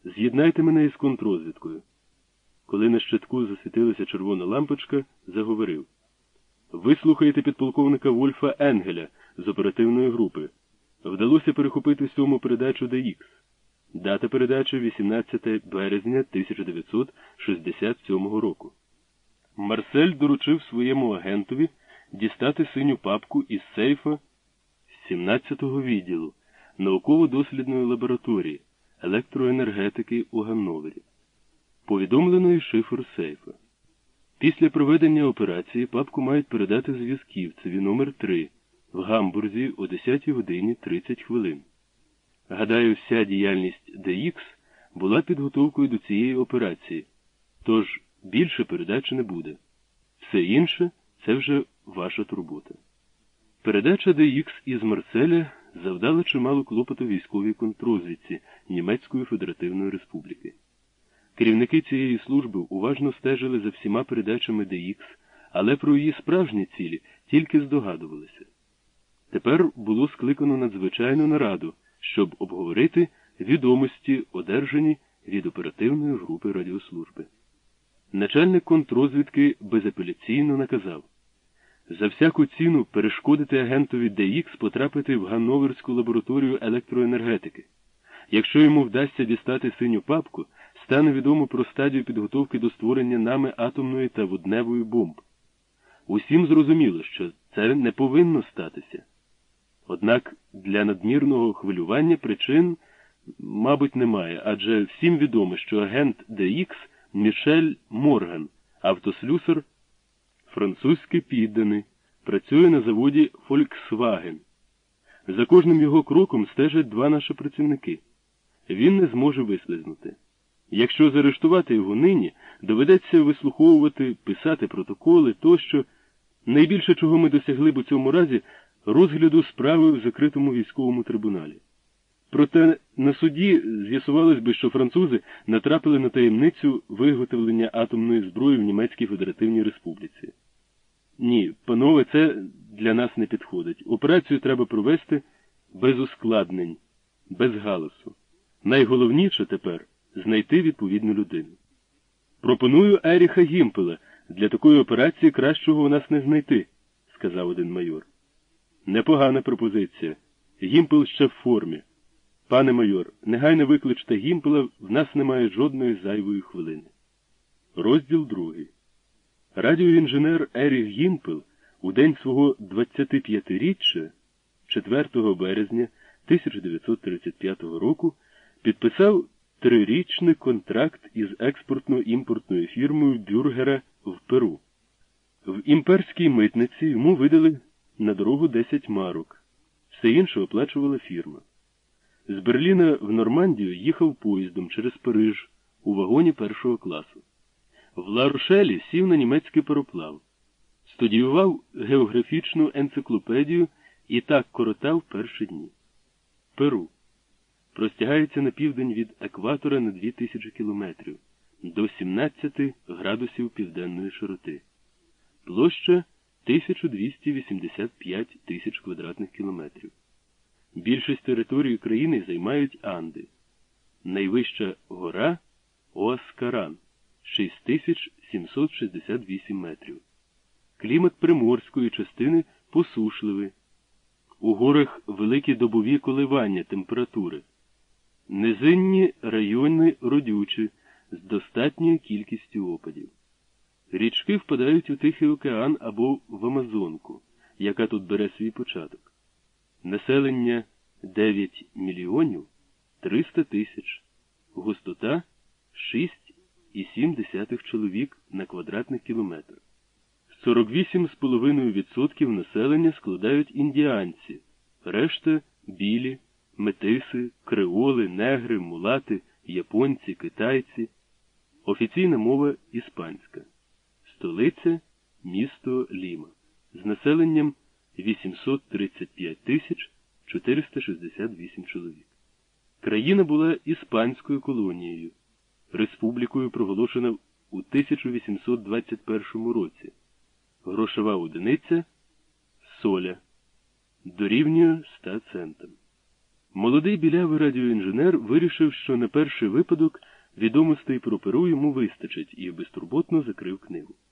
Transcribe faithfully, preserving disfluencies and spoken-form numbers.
З'єднайте мене із контррозвідкою. Коли на щитку засвітилася червона лампочка, заговорив. Ви слухаєте підполковника Вольфа Енгеля з оперативної групи. Вдалося перехопити сьому передачу Д Х. Дата передачі вісімнадцяте березня тисяча дев'ятсот шістдесят сьомого року. Марсель доручив своєму агентові дістати синю папку із сейфа сімнадцятого відділу науково-дослідної лабораторії електроенергетики у Ганновері. Повідомлено із шифру сейфа. Після проведення операції папку мають передати зв'язківцеві номер три в Гамбурзі о десятій годині тридцять хвилин. Гадаю, вся діяльність Д Х була підготовкою до цієї операції, тож більше передачі не буде. Все інше – це вже ваша турбота. Передача Д Х із Марселя завдала чимало клопоту військовій контррозвідці Німецької Федеративної Республіки. Керівники цієї служби уважно стежили за всіма передачами Д Х, але про її справжні цілі тільки здогадувалися. Тепер було скликано надзвичайну нараду, щоб обговорити відомості, одержані від оперативної групи радіослужби. Начальник контррозвідки безапеляційно наказав за всяку ціну перешкодити агентові Д Х потрапити в Ганноверську лабораторію електроенергетики. Якщо йому вдасться дістати синю папку, стане відомо про стадію підготовки до створення нами атомної та водневої бомб. Усім зрозуміло, що це не повинно статися. Однак для надмірного хвилювання причин, мабуть, немає, адже всім відомо, що агент Д Х Мішель Морган, автослюсар, французький підданий, працює на заводі Volkswagen. За кожним його кроком стежать два наші працівники. Він не зможе вислизнути. Якщо заарештувати його нині, доведеться вислуховувати, писати протоколи тощо. Найбільше, чого ми досягли б у цьому разі, розгляду справи в закритому військовому трибуналі. Проте на суді з'ясувалось би, що французи натрапили на таємницю виготовлення атомної зброї в Німецькій Федеративній Республіці. Ні, панове, це для нас не підходить. Операцію треба провести без ускладнень, без галасу. Найголовніше тепер – знайти відповідну людину. Пропоную Еріха Гімпела. Для такої операції кращого у нас не знайти, сказав один майор. Непогана пропозиція. Гімпел ще в формі. Пане майор, негайно викличте Гімпела, в нас немає жодної зайвої хвилини. Розділ другий. Радіоінженер Еріх Гімпел у день свого двадцятип'ятиріччя, четвертого березня тисяча дев'ятсот тридцять п'ятого року, підписав трирічний контракт із експортно-імпортною фірмою Бюргера в Перу. В імперській митниці йому видали на дорогу десять марок. Все інше оплачувала фірма. З Берліна в Нормандію їхав поїздом через Париж у вагоні першого класу. В Ла-Рошелі сів на німецький пароплав. Студіював географічну енциклопедію і так коротав перші дні. Перу. Простягається на південь від екватора на дві тисячі кілометрів, до сімнадцяти градусів південної широти. Площа – тисяча двісті вісімдесят п'ять тисяч квадратних кілометрів. Більшість території країни займають Анди. Найвища гора – Оаскаран – шість тисяч сімсот шістдесят вісім метрів. Клімат приморської частини посушливий. У горах великі добові коливання температури. Низинні райони родючі, з достатньою кількістю опадів. Річки впадають у Тихий океан або в Амазонку, яка тут бере свій початок. Населення дев'ять мільйонів триста тисяч, густота шість і сім десятих чоловік на квадратний кілометр. сорок вісім цілих п'ять десятих відсотка населення складають індіанці, решта – білі, метиси, креоли, негри, мулати, японці, китайці. Офіційна мова – іспанська. Столиця – місто Ліма. З населенням вісімсот тридцять п'ять тисяч чотириста шістдесят вісім чоловік. Країна була іспанською колонією. Республікою проголошена у тисяча вісімсот двадцять першому році. Грошова одиниця – соля. Дорівнює ста центам. Молодий білявий радіоінженер вирішив, що на перший випадок відомостей про Перу йому вистачить, і безтурботно закрив книгу.